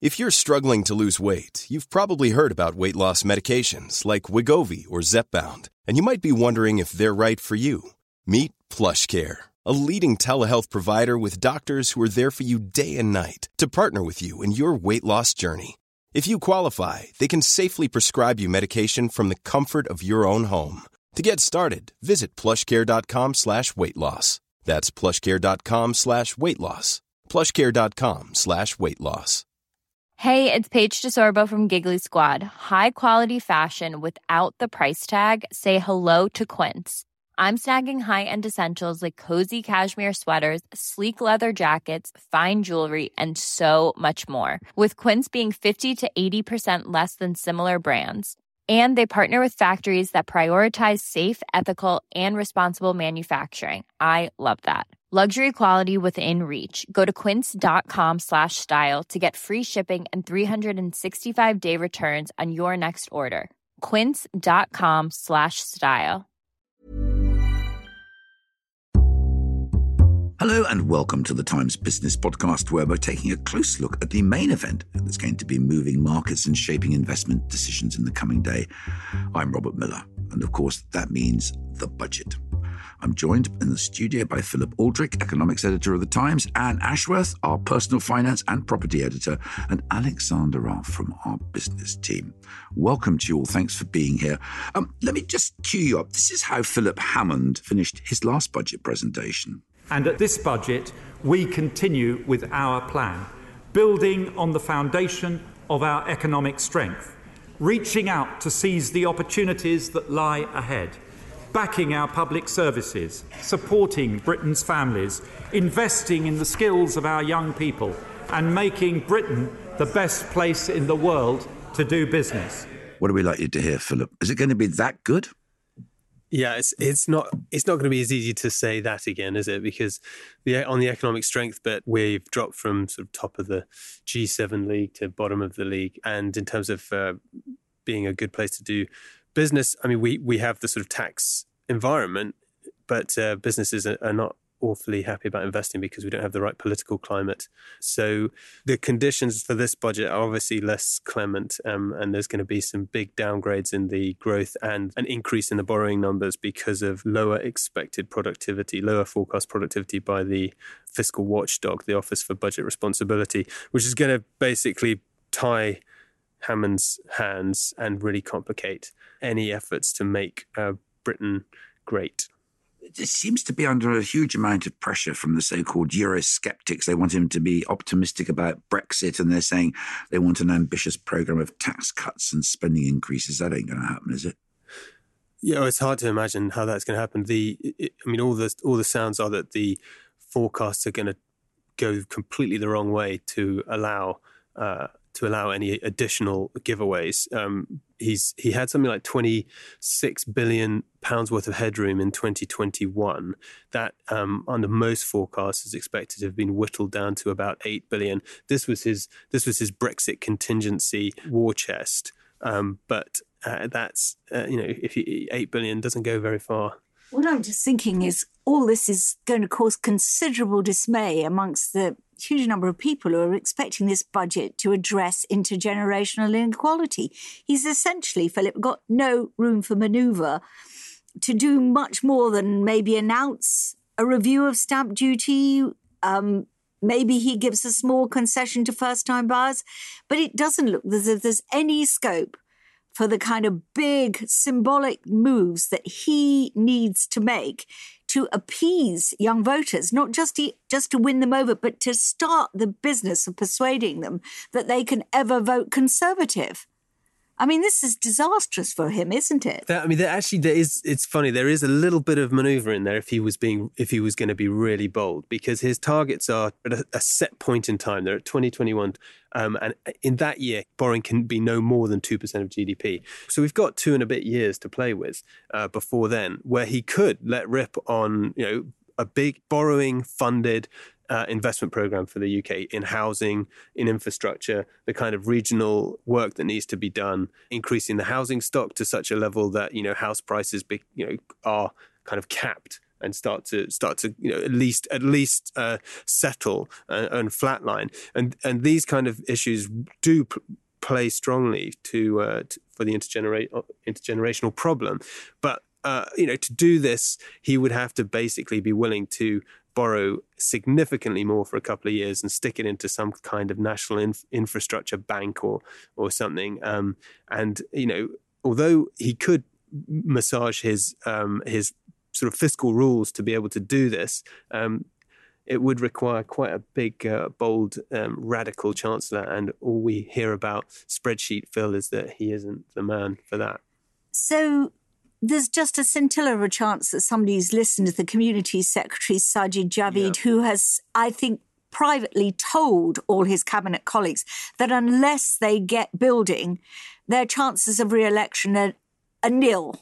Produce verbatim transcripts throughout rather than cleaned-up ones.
If you're struggling to lose weight, you've probably heard about weight loss medications like Wegovy or Zepbound, and you might be wondering if they're right for you. Meet PlushCare, a leading telehealth provider with doctors who are there for you day and night to partner with you in your weight loss journey. If you qualify, they can safely prescribe you medication from the comfort of your own home. To get started, visit plushcare.com slash weight loss. That's plushcare.com slash weight loss. plushcare.com slash weight loss. Hey, it's Paige DeSorbo from Giggly Squad. High quality fashion without the price tag. Say hello to Quince. I'm snagging high-end essentials like cozy cashmere sweaters, sleek leather jackets, fine jewelry, and so much more. With Quince being fifty to eighty percent less than similar brands. And they partner with factories that prioritize safe, ethical, and responsible manufacturing. I love that. Luxury quality within reach. Go to quince.com slash style to get free shipping and three sixty-five day returns on your next order. Quince.com slash style. Hello and welcome to the Times Business Podcast, where we're taking a close look at the main event that's going to be moving markets and shaping investment decisions in the coming day. I'm Robert Miller, and of course that means the budget. I'm joined in the studio by Philip Aldrich, economics editor of The Times, Anne Ashworth, our personal finance and property editor, and Alexander Raff from our business team. Welcome to you all. Thanks for being here. Um, let me just cue you up. This is how Philip Hammond finished his last budget presentation. And at this budget, we continue with our plan, building on the foundation of our economic strength, reaching out to seize the opportunities that lie ahead, backing our public services, supporting Britain's families, investing in the skills of our young people, and making Britain the best place in the world to do business. What are we likely to hear, Philip? Is it going to be that good? Yeah, it's it's not it's not going to be as easy to say that again, is it? Because the on the economic strength bit, we've dropped from sort of top of the G seven league to bottom of the league, and in terms of uh, being a good place to do business, I mean, we we have the sort of tax environment, but uh, businesses are, are not awfully happy about investing because we don't have the right political climate. So the conditions for this budget are obviously less clement, um, and there's going to be some big downgrades in the growth and an increase in the borrowing numbers because of lower expected productivity, lower forecast productivity by the fiscal watchdog, the Office for Budget Responsibility, which is going to basically tie Hammond's hands and really complicate any efforts to make uh, Britain great. It seems to be under a huge amount of pressure from the so-called Eurosceptics. They want him to be optimistic about Brexit, and they're saying they want an ambitious programme of tax cuts and spending increases. That ain't going to happen, is it? Yeah, it's hard to imagine how that's going to happen. The, it, I mean, all the all the sounds are that the forecasts are going to go completely the wrong way to allow uh, to allow any additional giveaways. Um, he's he had something like twenty-six billion pounds worth of headroom in twenty twenty-one. That, um, under most forecasts, is expected to have been whittled down to about eight billion. This was his this was his Brexit contingency war chest. Um, but uh, that's uh, you know, if he, eight billion doesn't go very far. What I'm just thinking is all this is going to cause considerable dismay amongst the huge number of people who are expecting this budget to address intergenerational inequality. He's essentially, Philip, got no room for manoeuvre to do much more than maybe announce a review of stamp duty. Um, maybe he gives a small concession to first-time buyers, but it doesn't look as if there's any scope for the kind of big symbolic moves that he needs to make to appease young voters, not just to, just to win them over, but to start the business of persuading them that they can ever vote Conservative. I mean, this is disastrous for him, isn't it? That, I mean, there actually, there is. It's funny. There is a little bit of manoeuvre in there if he was being, if he was going to be really bold, because his targets are at a, a set point in time. They're at twenty twenty-one, um, and in that year, borrowing can be no more than two percent of G D P. So we've got two and a bit years to play with uh, before then, where he could let rip on, you know, a big borrowing funded Uh, investment program for the U K in housing, in infrastructure, the kind of regional work that needs to be done, increasing the housing stock to such a level that, you know, house prices be, you know, are kind of capped and start to start to you know at least at least uh, settle and, and flatline. And and these kind of issues do p- play strongly to, uh, to for the intergenera- intergenerational problem. But uh, you know, to do this, he would have to basically be willing to borrow significantly more for a couple of years and stick it into some kind of national inf- infrastructure bank or or something. Um, and you know, although he could massage his um, his sort of fiscal rules to be able to do this, um, it would require quite a big, uh, bold, um, radical chancellor. And all we hear about spreadsheet Phil is that he isn't the man for that. So there's just a scintilla of a chance that somebody's listened to the Community Secretary, Sajid Javid, yeah. who has, I think, privately told all his cabinet colleagues that unless they get building, their chances of re-election are, are nil.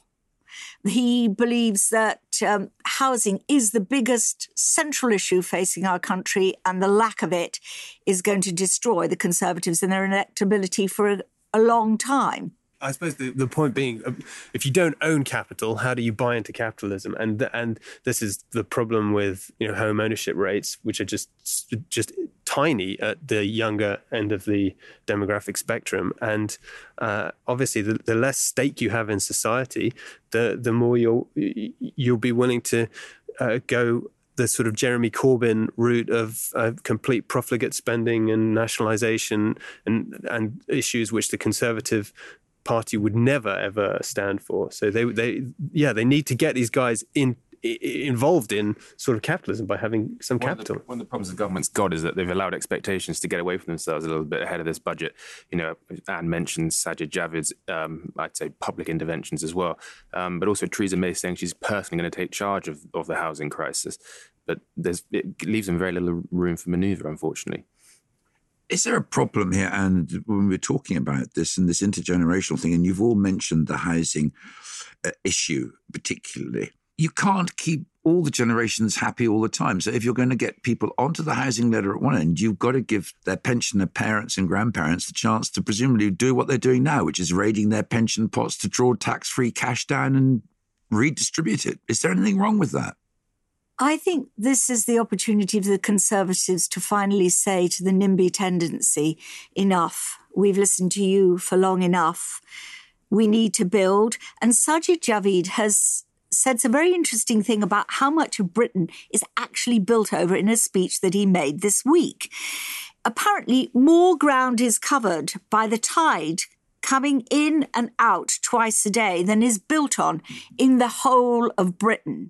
He believes that um, housing is the biggest central issue facing our country, and the lack of it is going to destroy the Conservatives and their electability for a, a long time. I suppose the, the point being, if you don't own capital, how do you buy into capitalism? And and this is the problem with you know home ownership rates, which are just just tiny at the younger end of the demographic spectrum. And uh, obviously, the, the less stake you have in society, the the more you'll you'll be willing to uh, go the sort of Jeremy Corbyn route of uh, complete profligate spending and nationalisation and and issues which the Conservative Party would never ever stand for. So they they yeah they need to get these guys in involved in sort of capitalism by having some one capital. Of the, one of the problems the government's got is that they've allowed expectations to get away from themselves a little bit ahead of this budget. You know, Anne mentioned Sajid Javid's, um, I'd say, public interventions as well, um, but also Theresa May saying she's personally going to take charge of, of the housing crisis. But there's it leaves them very little room for manoeuvre, unfortunately. Is there a problem here? And when we're talking about this and this intergenerational thing, and you've all mentioned the housing uh, issue particularly, you can't keep all the generations happy all the time. So if you're going to get people onto the housing ladder at one end, you've got to give their pensioner parents and grandparents the chance to presumably do what they're doing now, which is raiding their pension pots to draw tax-free cash down and redistribute it. Is there anything wrong with that? I think this is the opportunity for the Conservatives to finally say to the NIMBY tendency, enough. We've listened to you for long enough. We need to build. And Sajid Javid has said some very interesting thing about how much of Britain is actually built over in a speech that he made this week. Apparently, more ground is covered by the tide coming in and out twice a day than is built on in the whole of Britain.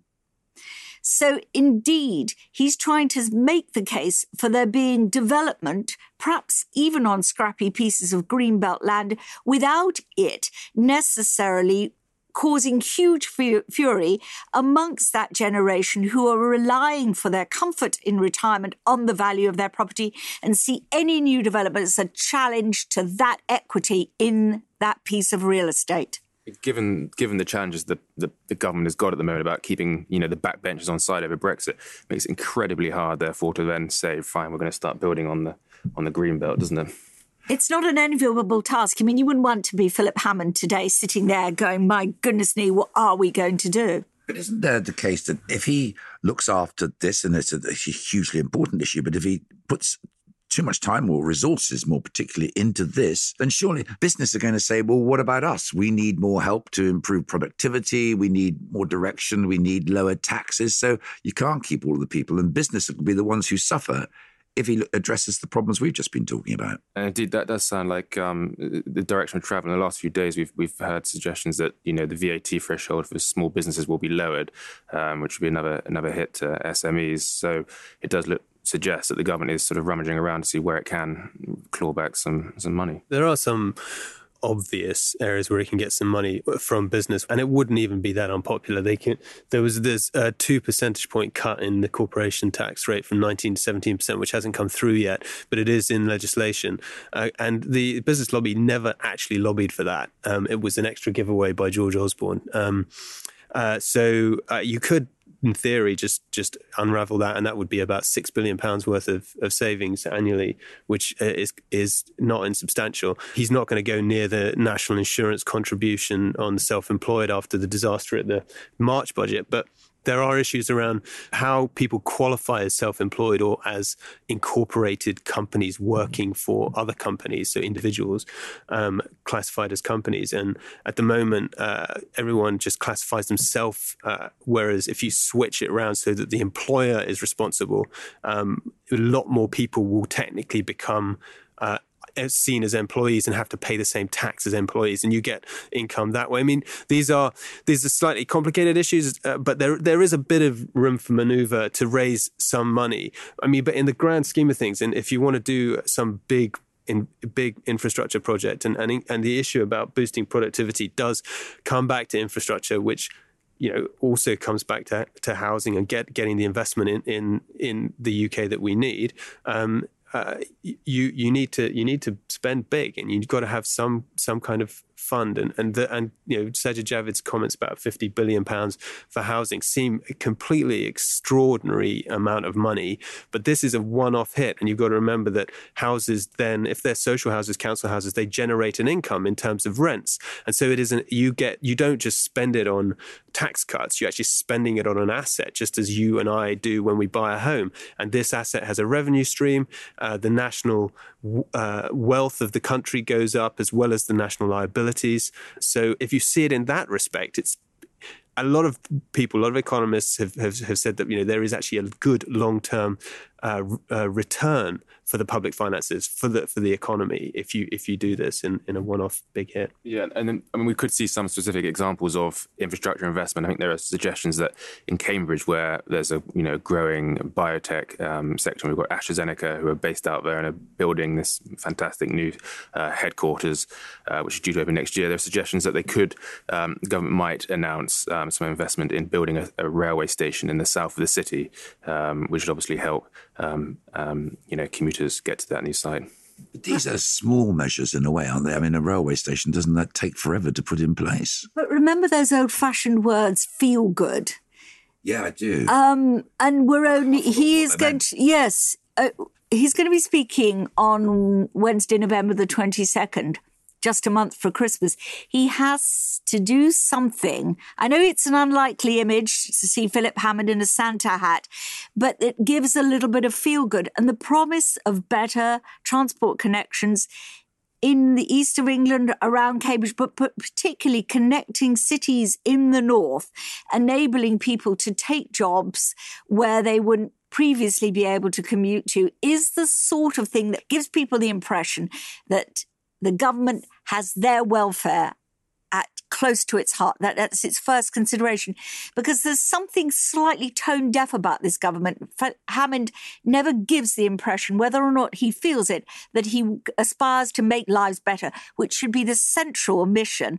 So, indeed, he's trying to make the case for there being development, perhaps even on scrappy pieces of greenbelt land, without it necessarily causing huge fu- fury amongst that generation who are relying for their comfort in retirement on the value of their property and see any new development as a challenge to that equity in that piece of real estate. Given given the challenges that the, the government has got at the moment about keeping, you know, the backbenchers on side over Brexit, it makes it incredibly hard, therefore, to then say, fine, we're going to start building on the on the green belt, doesn't it? It's not an enviable task. I mean, you wouldn't want to be Philip Hammond today sitting there going, my goodness me, what are we going to do? But isn't there the case that if he looks after this, and it's a, a hugely important issue, but if he puts too much time or resources, more particularly, into this, then surely business are going to say, well, what about us? We need more help to improve productivity. We need more direction. We need lower taxes. So you can't keep all of the people, and business will be the ones who suffer if he addresses the problems we've just been talking about. And indeed, that does sound like um, the direction of travel. In the last few days, we've we've heard suggestions that, you know, the V A T threshold for small businesses will be lowered, um, which would be another another hit to S M Es. So it does look suggest that the government is sort of rummaging around to see where it can claw back some some money. There are some obvious areas where it can get some money from business, and it wouldn't even be that unpopular. They can. There was this uh, two percentage point cut in the corporation tax rate from nineteen to seventeen percent, which hasn't come through yet, but it is in legislation. Uh, and the business lobby never actually lobbied for that. Um, it was an extra giveaway by George Osborne. Um, uh, so uh, you could, in theory, just just unravel that, and that would be about six billion pounds worth of, of savings annually, which is is not insubstantial. He's not going to go near the national insurance contribution on self-employed after the disaster at the March budget, but there are issues around how people qualify as self-employed or as incorporated companies working for other companies, so individuals um, classified as companies. And at the moment, uh, everyone just classifies themselves, uh, whereas if you switch it around so that the employer is responsible, um, a lot more people will technically become uh, seen as employees and have to pay the same tax as employees, and you get income that way. I mean, these are these are slightly complicated issues, uh, but there there is a bit of room for maneuver to raise some money. I mean, but in the grand scheme of things, and if you want to do some big in big infrastructure project, and and and the issue about boosting productivity does come back to infrastructure, which, you know, also comes back to to housing and get getting the investment in in in the U K that we need. Um, Uh, you you need to you need to spend big, and you've got to have some some kind of fund, and and the, and you know, Sajid Javid's comments about fifty billion pounds for housing seem a completely extraordinary amount of money, but this is a one-off hit, and you've got to remember that houses then, if they're social houses, council houses, they generate an income in terms of rents, and so it isn't you get you don't just spend it on tax cuts, you're actually spending it on an asset, just as you and I do when we buy a home, and this asset has a revenue stream. Uh, the national uh, wealth of the country goes up, as well as the national liabilities. So if you see it in that respect, it's a lot of people, a lot of economists have, have, have said that, you know, there is actually a good long-term uh, uh, return for the public finances, for the for the economy, if you if you do this in, in a one-off big hit. Yeah, and then I mean we could see some specific examples of infrastructure investment. I think there are suggestions that in Cambridge, where there's a you know growing biotech um, sector, we've got AstraZeneca who are based out there and are building this fantastic new uh, headquarters, uh, which is due to open next year. There are suggestions that they could, um, the government might announce um, some investment in building a, a railway station in the south of the city, um, which would obviously help um, um, you know commuters get to that new site. But these are small measures in a way, aren't they? I mean, a railway station, doesn't that take forever to put in place? But remember those old-fashioned words, feel good? Yeah, I do. Um, and we're only, he is going to, yes, uh, he's going to be speaking on Wednesday, November the twenty-second, just a month for Christmas. He has to do something. I know it's an unlikely image to see Philip Hammond in a Santa hat, but it gives a little bit of feel good. And the promise of better transport connections in the east of England, around Cambridge, but, but particularly connecting cities in the north, enabling people to take jobs where they wouldn't previously be able to commute to, is the sort of thing that gives people the impression that the government has their welfare at close to its heart. That, that's its first consideration. Because there's something slightly tone deaf about this government. Hammond never gives the impression, whether or not he feels it, that he aspires to make lives better, which should be the central mission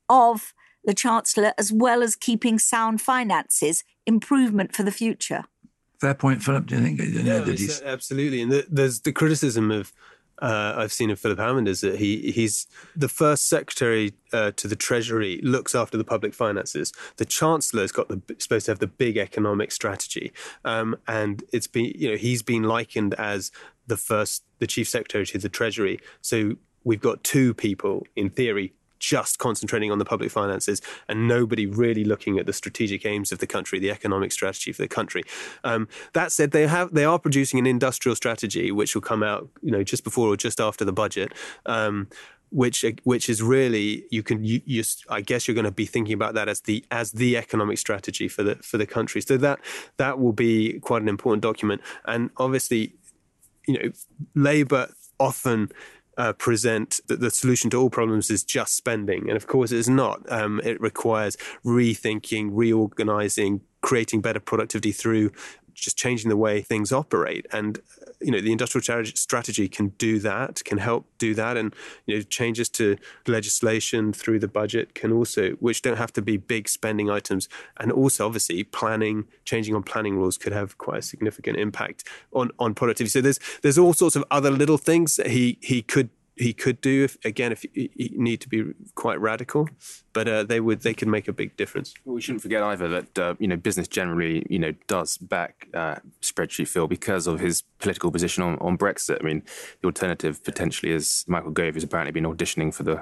of the Chancellor, as well as keeping sound finances, improvement for the future. Fair point, Philip, do you think? You know, yeah, that he's... absolutely. And the, there's the criticism of Uh, I've seen of Philip Hammond is that he he's the first secretary uh, to the Treasury, looks after the public finances. The Chancellor's got the supposed to have the big economic strategy, um, and it's been you know he's been likened as the first the chief secretary to the Treasury. So we've got two people in theory just concentrating on the public finances and nobody really looking at the strategic aims of the country, the economic strategy for the country. Um, that said, they have they are producing an industrial strategy which will come out, you know, just before or just after the budget, um, which which is really you can you, you I guess you're going to be thinking about that as the as the economic strategy for the for the country. So that that will be quite an important document. And obviously, you know, Labour often Uh, present that the solution to all problems is just spending. And of course it's not. Um, it requires rethinking, reorganizing, creating better productivity through just changing the way things operate. And, you know, the industrial strategy can do that, can help do that. And, you know, changes to legislation through the budget can also, which don't have to be big spending items. And also, obviously, planning, changing on planning rules could have quite a significant impact on, on productivity. So there's there's all sorts of other little things that he, he could he could do, if, again, if you need to be quite radical, but uh, they would they could make a big difference. Well, we shouldn't forget either that uh, you know business generally you know does back uh, spreadsheet Phil because of his political position on, on Brexit. I mean, the alternative potentially is Michael Gove has apparently been auditioning for the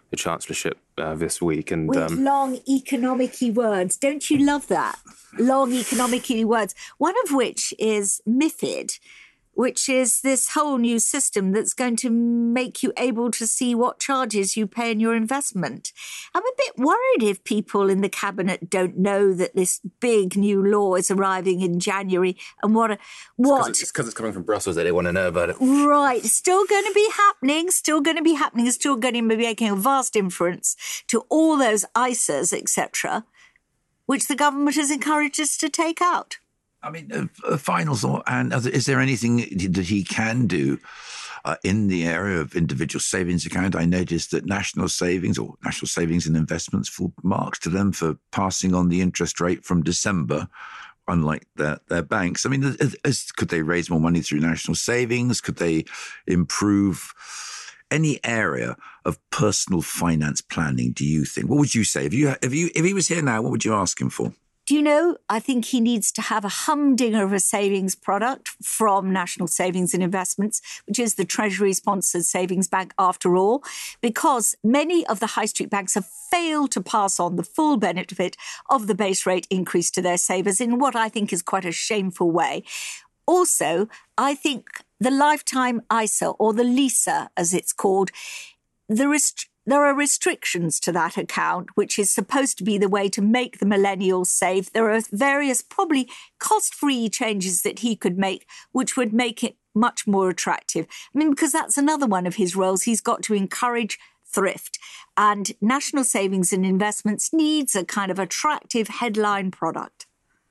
the Chancellorship uh, this week. And With um, long economic-y words. Don't you love that? Long economic-y words. One of which is MiFID, which is this whole new system that's going to make you able to see what charges you pay in your investment. I'm a bit worried if people in the cabinet don't know that this big new law is arriving in January and what... A, what It's because it's coming from Brussels that they want to know about it. Right. Still going to be happening, still going to be happening, it's still going to be making a vast difference to all those I S As, et cetera, which the government has encouraged us to take out. I mean, a, a final thought, and is there anything that he can do uh, in the area of individual savings account? I noticed that National Savings or National Savings and Investments, full marks to them for passing on the interest rate from December, unlike their, their banks. I mean, is, is, could they raise more money through National Savings? Could they improve any area of personal finance planning, do you think? What would you say? If you, if you, if he was here now, what would you ask him for? Do you know, I think he needs to have a humdinger of a savings product from National Savings and Investments, which is the Treasury-sponsored savings bank after all, because many of the high street banks have failed to pass on the full benefit of the base rate increase to their savers in what I think is quite a shameful way. Also, I think the lifetime I S A, or the LISA as it's called, the rest- There are restrictions to that account, which is supposed to be the way to make the millennials save. There are various probably cost-free changes that he could make, which would make it much more attractive. I mean, because that's another one of his roles. He's got to encourage thrift. And National Savings and Investments needs a kind of attractive headline product.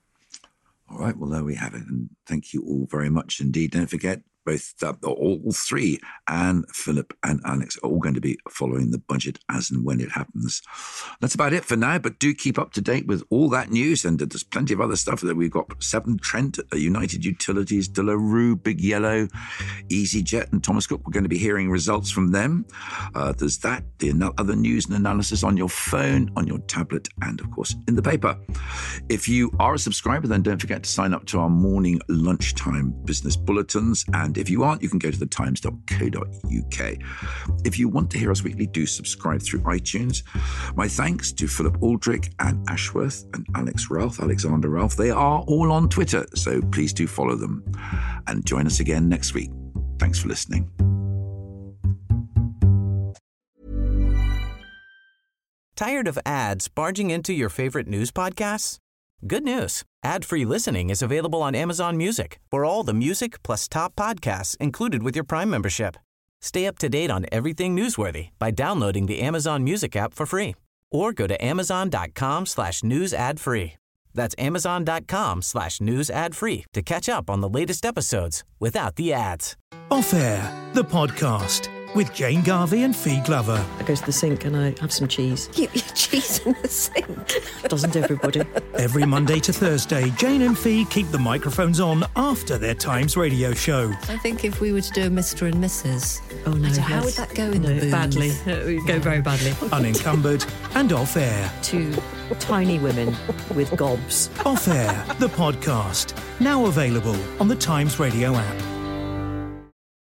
All right, well, there we have it. And thank you all very much indeed. Don't forget, both, uh, all three, Anne, Philip and Alex, are all going to be following the budget as and when it happens. That's about it for now, but do keep up to date with all that news, and there's plenty of other stuff that we've got. Severn Trent, United Utilities, De La Rue, Big Yellow, EasyJet and Thomas Cook. We're going to be hearing results from them. Uh, there's that, the other news and analysis on your phone, on your tablet, and of course in the paper. If you are a subscriber, then don't forget to sign up to our morning lunchtime business bulletins, and if you aren't, you can go to the times dot co dot uk. If you want to hear us weekly, do subscribe through iTunes. My thanks to Philip Aldrich, Anne Ashworth and Alex Ralph, Alexander Ralph. They are all on Twitter, so please do follow them. And join us again next week. Thanks for listening. Tired of ads barging into your favorite news podcasts? Good news. Ad-free listening is available on Amazon Music for all the music plus top podcasts included with your Prime membership. Stay up to date on everything newsworthy by downloading the Amazon Music app for free or go to amazon.com slash news ad free. That's amazon.com slash news ad free to catch up on the latest episodes without the ads. Off Air, the podcast with Jane Garvey and Fee Glover. I go to the sink and I have some cheese. Keep your cheese in the sink. Doesn't everybody? Every Monday to Thursday, Jane and Fee keep the microphones on after their Times radio show. I think if we were to do a Mister and Missus Oh no, so yes. how would that go in no, the booth? badly. It would go very badly. Unencumbered and Off Air. Two tiny women with gobs. Off Air, the podcast. Now available on the Times Radio app.